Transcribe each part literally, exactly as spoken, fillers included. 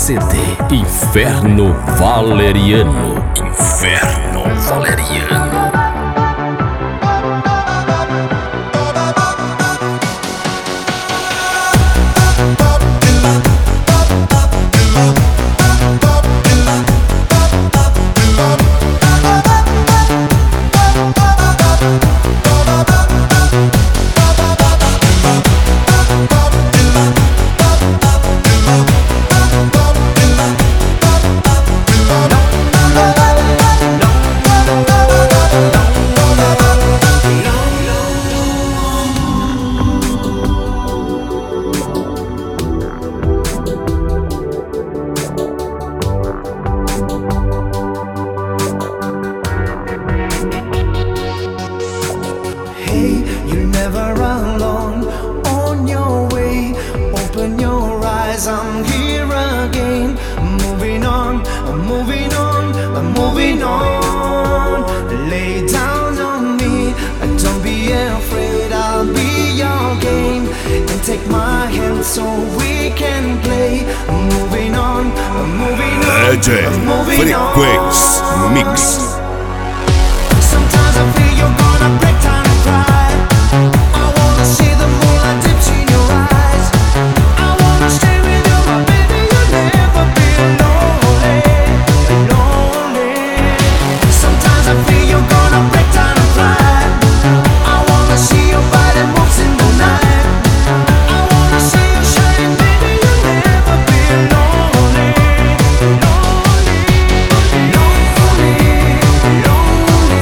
C D Inferno Valeriano. Inferno Valeriano. You're never alone, on your way. Open your eyes, I'm here again. Moving on, I'm moving on, I'm moving on. Lay down on me, don't be afraid, I'll be your game. And take my hand so we can play. Moving on, I'm moving on, D J I'm moving Frequency on. Mix. Sometimes I feel you're gonna break down and cry. I wanna see the moonlight dips in your eyes. I wanna stay with you, my baby, you'll never be lonely, lonely. Sometimes I feel you're gonna break down and cry. I wanna see your body moves in the night. I wanna see you shining, baby, you'll never be lonely, lonely, lonely, lonely.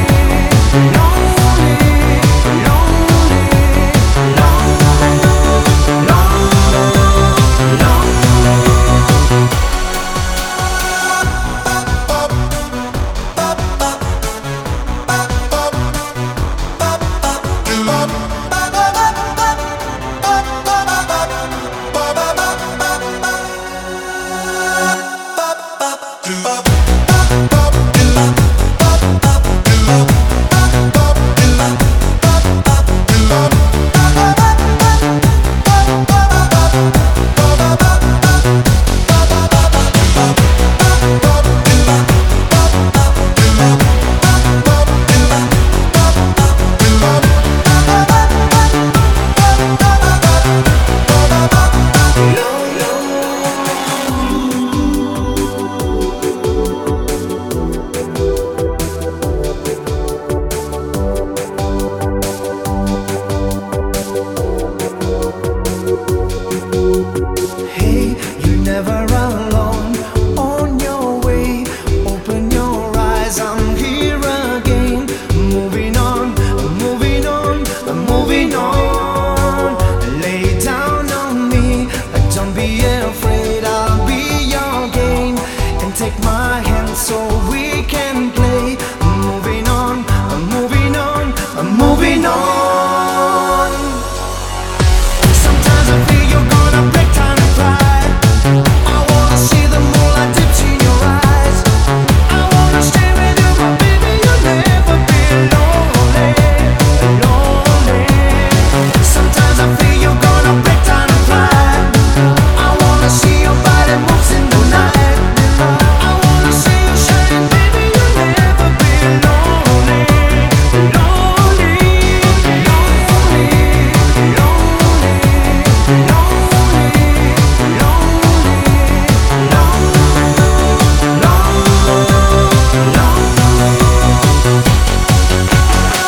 Hey, you're never alone, on your way. Open your eyes, I'm here again. Moving on, I'm moving on, I'm moving on. Lay down on me, don't be afraid.